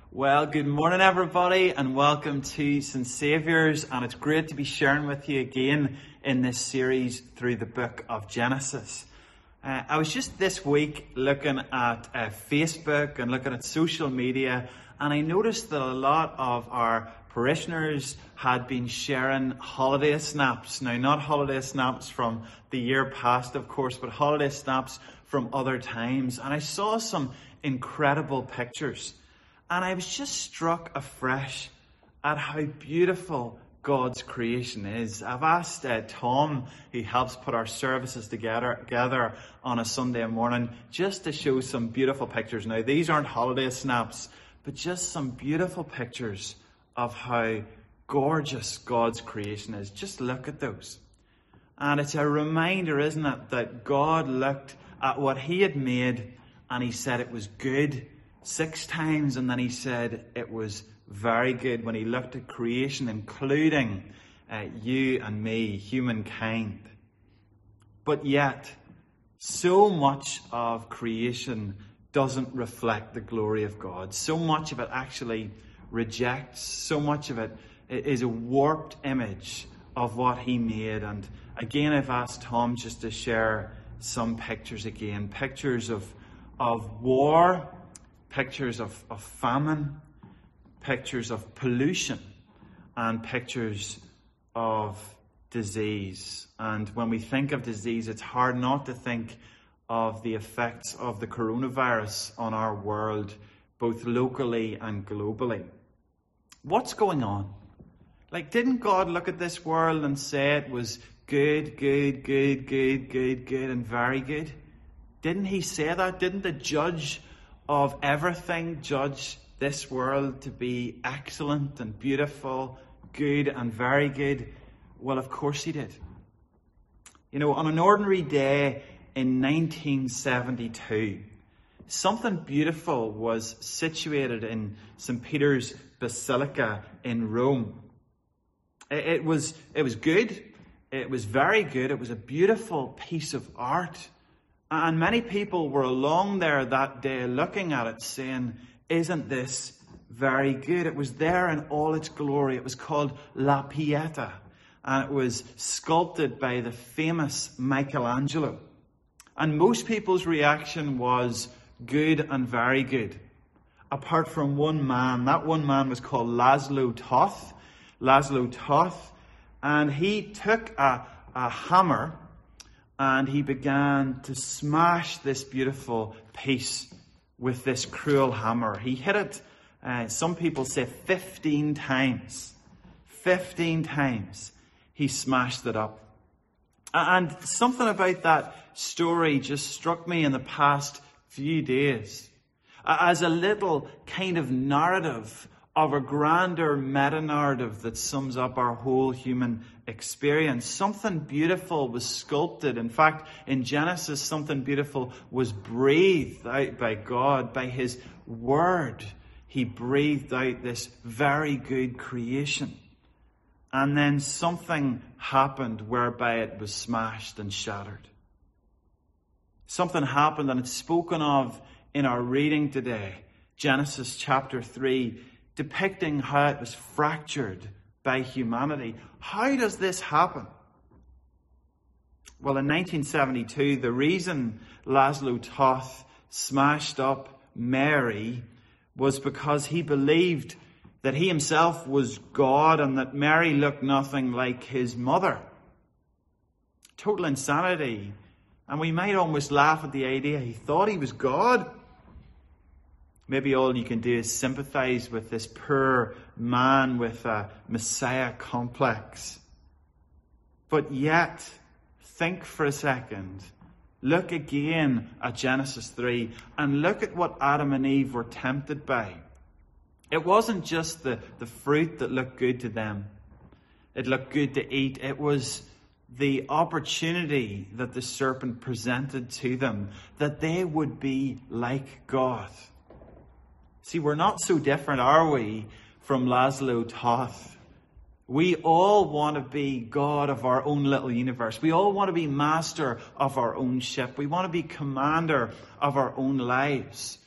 Well, good morning everybody and welcome to St. Saviour's, and it's great to be sharing with you again in this series through the book of Genesis. I was just this week looking at Facebook and looking at social media, and I noticed that a lot of our parishioners had been sharing holiday snaps. Now, not holiday snaps from the year past, of course, but holiday snaps from other times. And I saw some incredible pictures. And I was just struck afresh at how beautiful God's creation is. I've asked Tom, who helps put our services together on a Sunday morning, just to show some beautiful pictures. Now, these aren't holiday snaps, but just some beautiful pictures of how gorgeous God's creation is. Just look at those. And it's a reminder, isn't it, that God looked at what he had made and he said it was good 6 times, and then he said it was very good when he looked at creation, including you and me, humankind. But yet, so much of creation doesn't reflect the glory of God. So much of it actually rejects. So much of it is a warped image of what he made. And again, I've asked Tom just to share some pictures again. Pictures of war, pictures of famine, pictures of pollution, and pictures of disease. And when we think of disease, it's hard not to think of the effects of the coronavirus on our world, both locally and globally. What's going on? Didn't God look at this world and say it was good, good, good, good, good, good, and very good? Didn't he say that? Didn't the judge of everything judge this world to be excellent and beautiful, good and very good? Well, of course he did. You know, on an ordinary day in 1972, something beautiful was situated in St. Peter's Basilica in Rome. It was good. It was very good. It was a beautiful piece of art. And many people were along there that day looking at it saying, isn't this very good? It was there in all its glory. It was called La Pieta, and it was sculpted by the famous Michelangelo. And most people's reaction was good and very good, apart from one man. That one man was called Laszlo Toth. Laszlo Toth. And he took a hammer and he began to smash this beautiful piece with this cruel hammer. He hit it, some people say 15 times. 15 times he smashed it up. And something about that story just struck me in the past few days as a little kind of narrative of a grander meta-narrative that sums up our whole human experience. Something beautiful was sculpted. In fact, in Genesis, something beautiful was breathed out by God, by his word. He breathed out this very good creation. And then something happened whereby it was smashed and shattered. Something happened, and it's spoken of in our reading today, Genesis chapter 3, depicting how it was fractured by humanity. How does this happen? Well, in 1972, the reason Laszlo Toth smashed up Mary was because he believed that he himself was God and that Mary looked nothing like his mother. Total insanity. And we might almost laugh at the idea he thought he was God. Maybe all you can do is sympathize with this poor man with a Messiah complex. But yet, think for a second. Look again at Genesis 3 and look at what Adam and Eve were tempted by. It wasn't just the fruit that looked good to them. It looked good to eat. It was the opportunity that the serpent presented to them, that they would be like God. See, we're not so different, are we, from Laszlo Toth? We all want to be God of our own little universe. We all want to be master of our own ship. We want to be commander of our own lives.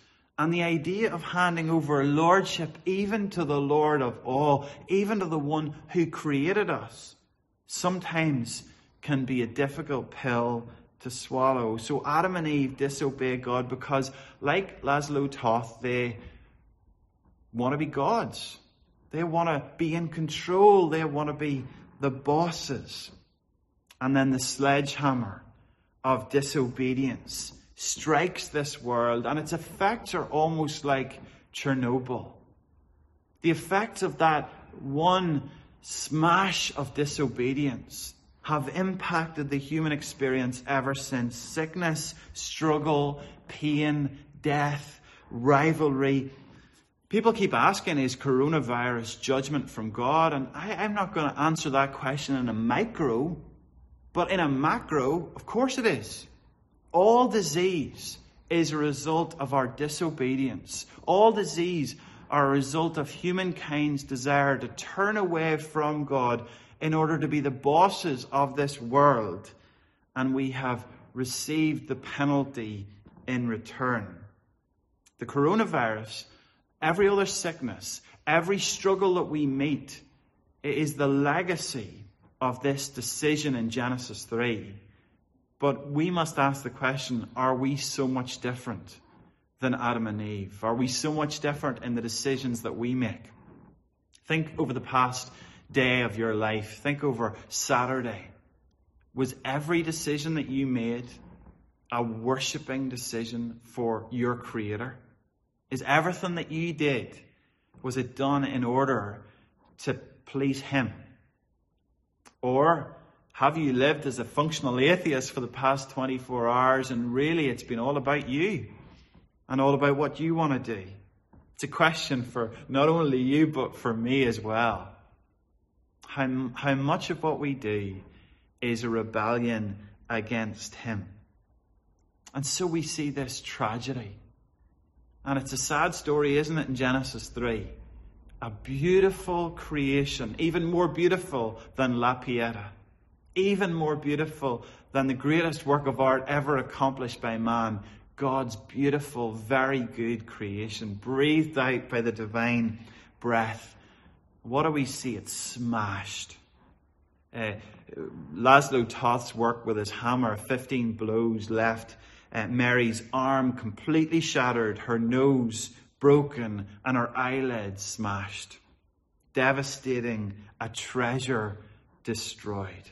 And the idea of handing over lordship even to the Lord of all, even to the one who created us, sometimes can be a difficult pill to swallow. So Adam and Eve disobey God because, like Laszlo Toth, they want to be gods. They want to be in control. They want to be the bosses. And then the sledgehammer of disobedience strikes this world, and its effects are almost like Chernobyl. The effects of that one smash of disobedience have impacted the human experience ever since. Sickness, struggle, pain, death, rivalry. People keep asking, is coronavirus judgment from God? And I'm not going to answer that question in a micro, but in a macro, of course it is. All disease is a result of our disobedience. All disease are a result of humankind's desire to turn away from God in order to be the bosses of this world. And we have received the penalty in return. The coronavirus, every other sickness, every struggle that we meet, is the legacy of this decision in Genesis 3. But we must ask the question, are we so much different than Adam and Eve? Are we so much different in the decisions that we make? Think over the past day of your life. Think over Saturday. Was every decision that you made a worshipping decision for your Creator? Is everything that you did, was it done in order to please Him? Or have you lived as a functional atheist for the past 24 hours and really it's been all about you and all about what you want to do? It's a question for not only you but for me as well. How much of what we do is a rebellion against Him? And so we see this tragedy. And it's a sad story, isn't it, in Genesis 3? A beautiful creation, even more beautiful than La Pieta. Even more beautiful than the greatest work of art ever accomplished by man. God's beautiful, very good creation, breathed out by the divine breath. What do we see? It's smashed. Laszlo Toth's work with his hammer, 15 blows left Mary's arm completely shattered, her nose broken, and her eyelids smashed. Devastating, a treasure destroyed.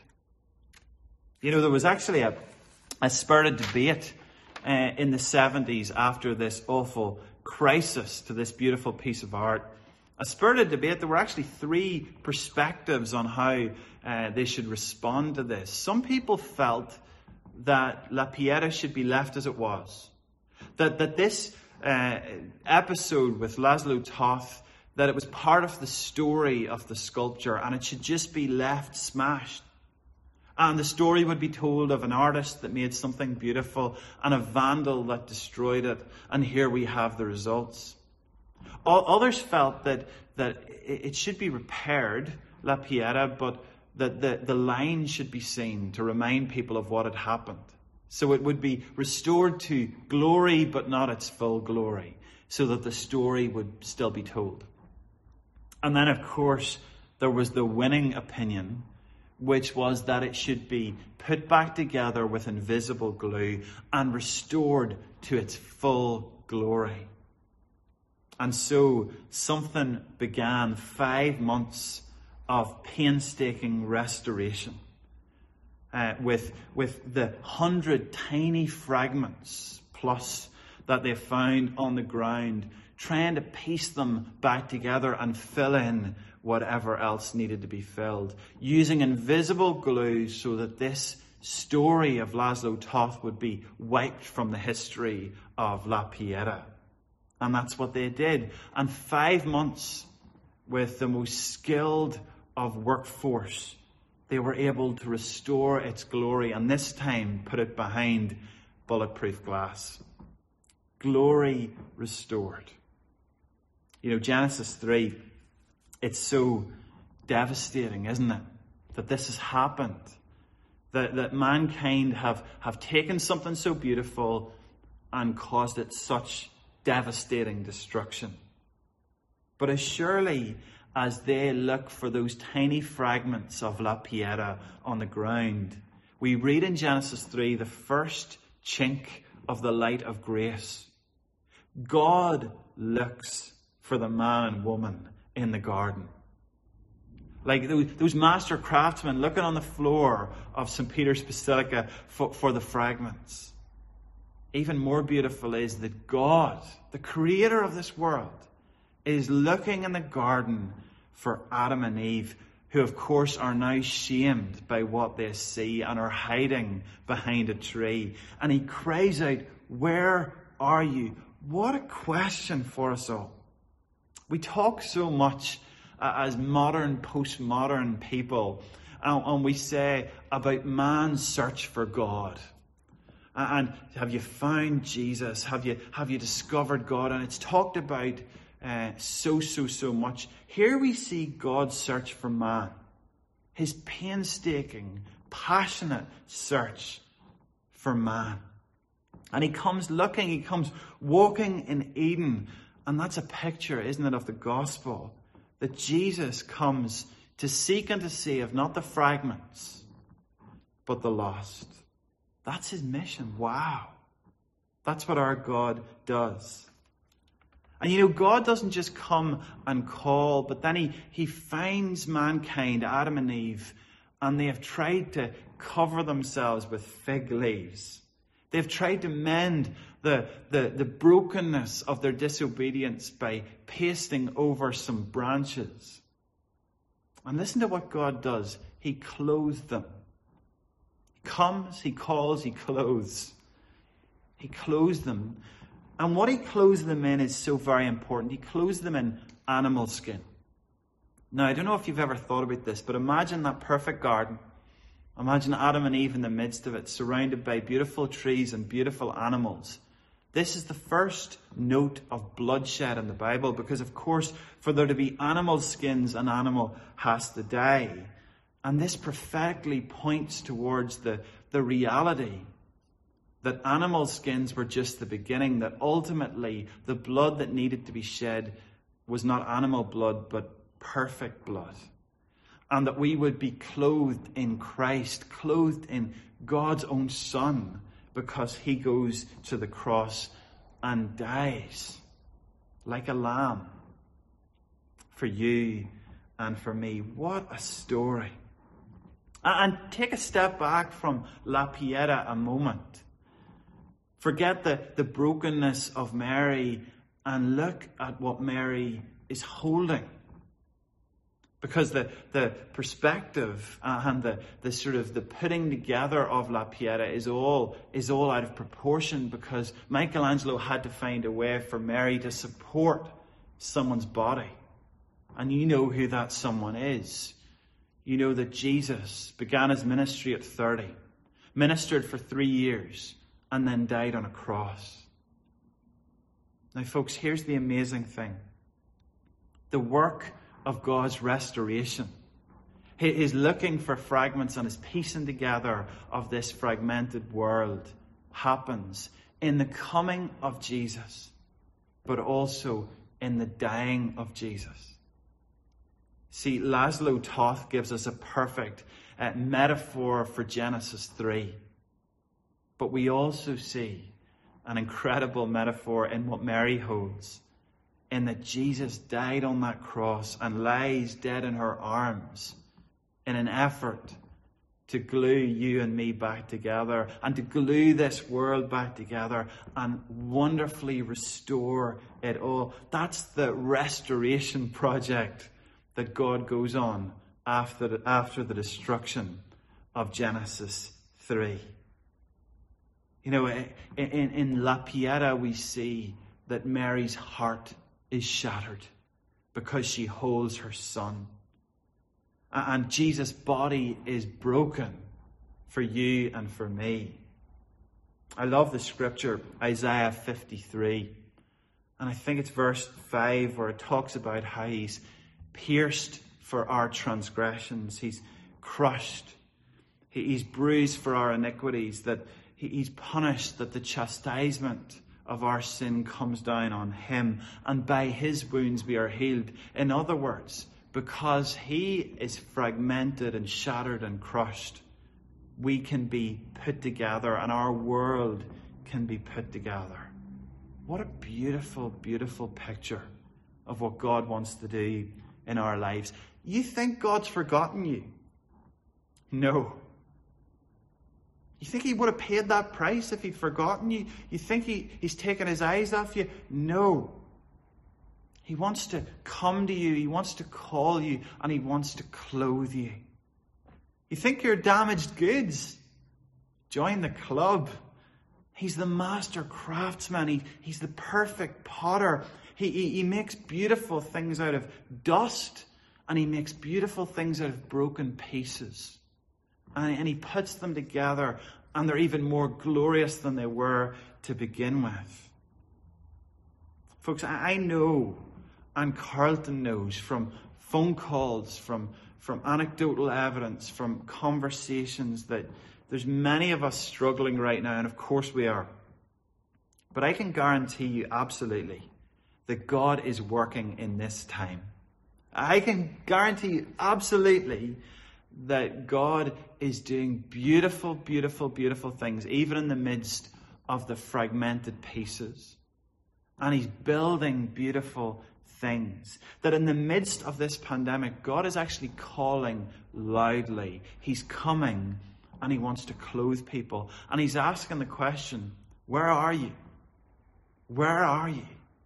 You know, there was actually a spirited debate in the 70s after this awful crisis to this beautiful piece of art. A spirited debate. There were actually three perspectives on how they should respond to this. Some people felt that La Pieta should be left as it was. That this episode with Laszlo Toth, that it was part of the story of the sculpture and it should just be left smashed. And the story would be told of an artist that made something beautiful and a vandal that destroyed it. And here we have the results. Others felt that it should be repaired, La Pieta, but that the line should be seen to remind people of what had happened. So it would be restored to glory, but not its full glory, so that the story would still be told. And then, of course, there was the winning opinion, which was that it should be put back together with invisible glue and restored to its full glory. And so something began, 5 months of painstaking restoration, with the 100 tiny fragments plus that they found on the ground, trying to piece them back together and fill in whatever else needed to be filled, using invisible glue so that this story of Laszlo Toth would be wiped from the history of La Pieta. And that's what they did. And 5 months with the most skilled of workforce, they were able to restore its glory and this time put it behind bulletproof glass. Glory restored. You know, Genesis 3, it's so devastating, isn't it? That this has happened. That mankind have taken something so beautiful and caused it such devastating destruction. But as surely as they look for those tiny fragments of La Piedra on the ground, we read in Genesis 3 the first chink of the light of grace. God looks for the man and woman in the garden. Like those master craftsmen looking on the floor of St. Peter's Basilica for the fragments. Even more beautiful is that God, the creator of this world, is looking in the garden for Adam and Eve, who of course are now shamed by what they see and are hiding behind a tree. And he cries out, "Where are you?" What a question for us all. We talk so much as modern, postmodern people, and we say about man's search for God. And have you found Jesus? Have you discovered God? And it's talked about so much. Here we see God's search for man. His painstaking, passionate search for man. And he comes looking, he comes walking in Eden. And that's a picture, isn't it, of the gospel. That Jesus comes to seek and to save not the fragments, but the lost. That's his mission. Wow. That's what our God does. And you know, God doesn't just come and call, but then he finds mankind, Adam and Eve, and they have tried to cover themselves with fig leaves. They've tried to mend the brokenness of their disobedience by pasting over some branches. And listen to what God does. He clothes them. He comes, he calls, he clothes. He clothes them. And what he clothes them in is so very important. He clothes them in animal skin. Now, I don't know if you've ever thought about this, but imagine that perfect garden. Imagine Adam and Eve in the midst of it, surrounded by beautiful trees and beautiful animals. This is the first note of bloodshed in the Bible, because of course, for there to be animal skins, an animal has to die. And this prophetically points towards the reality that animal skins were just the beginning, that ultimately the blood that needed to be shed was not animal blood, but perfect blood. And that we would be clothed in Christ, clothed in God's own Son, because he goes to the cross and dies like a lamb for you and for me. What a story. And take a step back from La Piedra a moment. Forget the brokenness of Mary and look at what Mary is holding. Because the perspective and the sort of the putting together of La Piedra is all out of proportion, because Michelangelo had to find a way for Mary to support someone's body. And you know who that someone is. You know that Jesus began his ministry at 30, ministered for 3 years, and then died on a cross. Now, folks, here's the amazing thing. The work of God's restoration, his looking for fragments and his piecing together of this fragmented world, happens in the coming of Jesus, but also in the dying of Jesus. See, Laszlo Toth gives us a perfect metaphor for Genesis 3. But we also see an incredible metaphor in what Mary holds, in that Jesus died on that cross and lies dead in her arms in an effort to glue you and me back together, and to glue this world back together and wonderfully restore it all. That's the restoration project that God goes on after the destruction of Genesis 3. You know, in La Piedra we see that Mary's heart is shattered because she holds her son. And Jesus' body is broken for you and for me. I love the scripture, Isaiah 53. And I think it's verse 5 where it talks about how he's pierced for our transgressions. He's crushed. He's bruised for our iniquities. That he's punished, that the chastisement of our sin comes down on him, and by his wounds we are healed. In other words, because he is fragmented and shattered and crushed, we can be put together and our world can be put together. What a beautiful, beautiful picture of what God wants to do in our lives. You think God's forgotten you? No. You think he would have paid that price if he'd forgotten you? You think he's taken his eyes off you? No. He wants to come to you, he wants to call you, and he wants to clothe you. You think you're damaged goods? Join the club. He's the master craftsman. He's the perfect potter. He makes beautiful things out of dust, and he makes beautiful things out of broken pieces. And he puts them together, and they're even more glorious than they were to begin with. Folks, I know, and Carlton knows from phone calls, from anecdotal evidence, from conversations, that there's many of us struggling right now, and of course we are. But I can guarantee you absolutely that God is working in this time. I can guarantee you absolutely that God is doing beautiful, beautiful, beautiful things, even in the midst of the fragmented pieces. And he's building beautiful things. That in the midst of this pandemic, God is actually calling loudly. He's coming and he wants to clothe people. And he's asking the question, where are you? Where are you?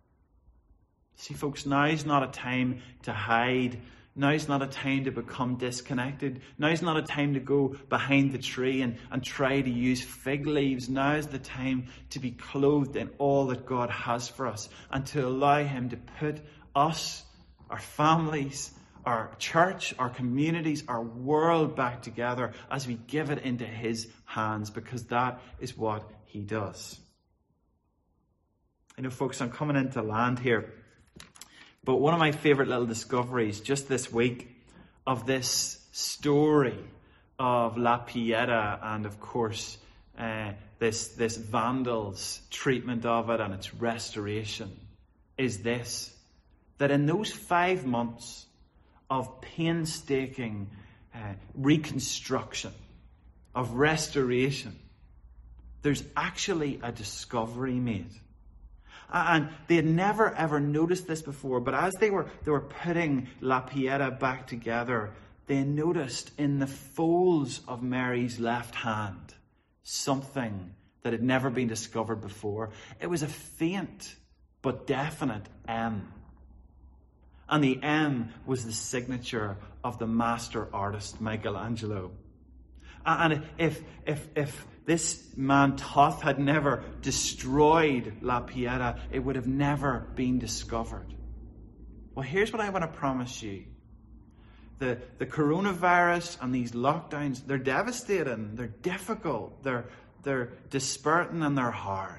See, folks, now's not a time to hide. Now's not a time to become disconnected. Now's not a time to go behind the tree and try to use fig leaves. Now's the time to be clothed in all that God has for us and to allow him to put us, our families, our church, our communities, our world back together as we give it into his hands, because that is what he does. You know, folks, I'm coming into land here, but one of my favourite little discoveries just this week of this story of La Pieta and, of course, this vandals' treatment of it and its restoration is this: that in those 5 months of painstaking reconstruction, of restoration, there's actually a discovery made. And they had never ever noticed this before, but as they were putting La Pieta back together, they noticed in the folds of Mary's left hand something that had never been discovered before. It was a faint but definite M. And the M was the signature of the master artist Michelangelo. And if this man Thoth had never destroyed La Pieta, it would have never been discovered. Well, here's what I want to promise you. The coronavirus and these lockdowns, they're devastating, they're difficult, they're dispiriting, and they're hard.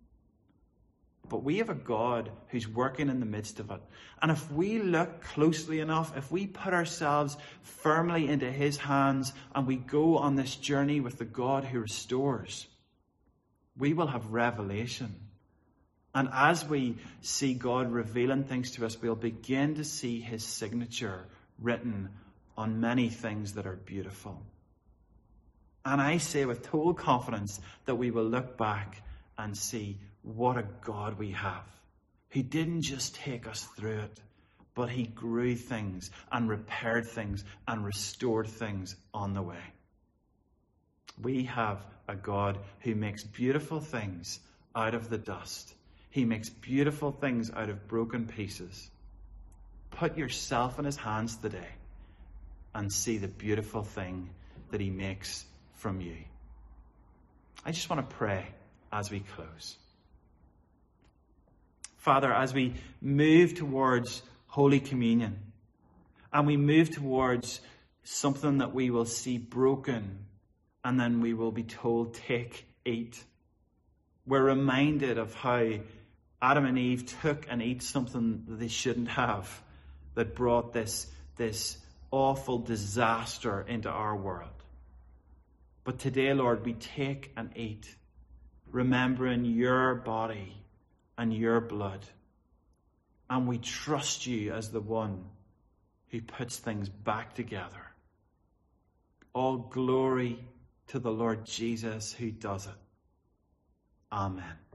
But we have a God who's working in the midst of it. And if we look closely enough, if we put ourselves firmly into his hands and we go on this journey with the God who restores, we will have revelation. And as we see God revealing things to us, we'll begin to see his signature written on many things that are beautiful. And I say with total confidence that we will look back and see what a God we have, who didn't just take us through it, but he grew things and repaired things and restored things on the way. We have a God who makes beautiful things out of the dust. He makes beautiful things out of broken pieces. Put yourself in his hands today and see the beautiful thing that he makes from you. I just want to pray as we close. Father, as we move towards Holy Communion and we move towards something that we will see broken and then we will be told, take, eat, we're reminded of how Adam and Eve took and ate something that they shouldn't have, that brought this awful disaster into our world. But today, Lord, we take and eat, remembering your body and your blood. And we trust you as the one who puts things back together. All glory to the Lord Jesus who does it. Amen.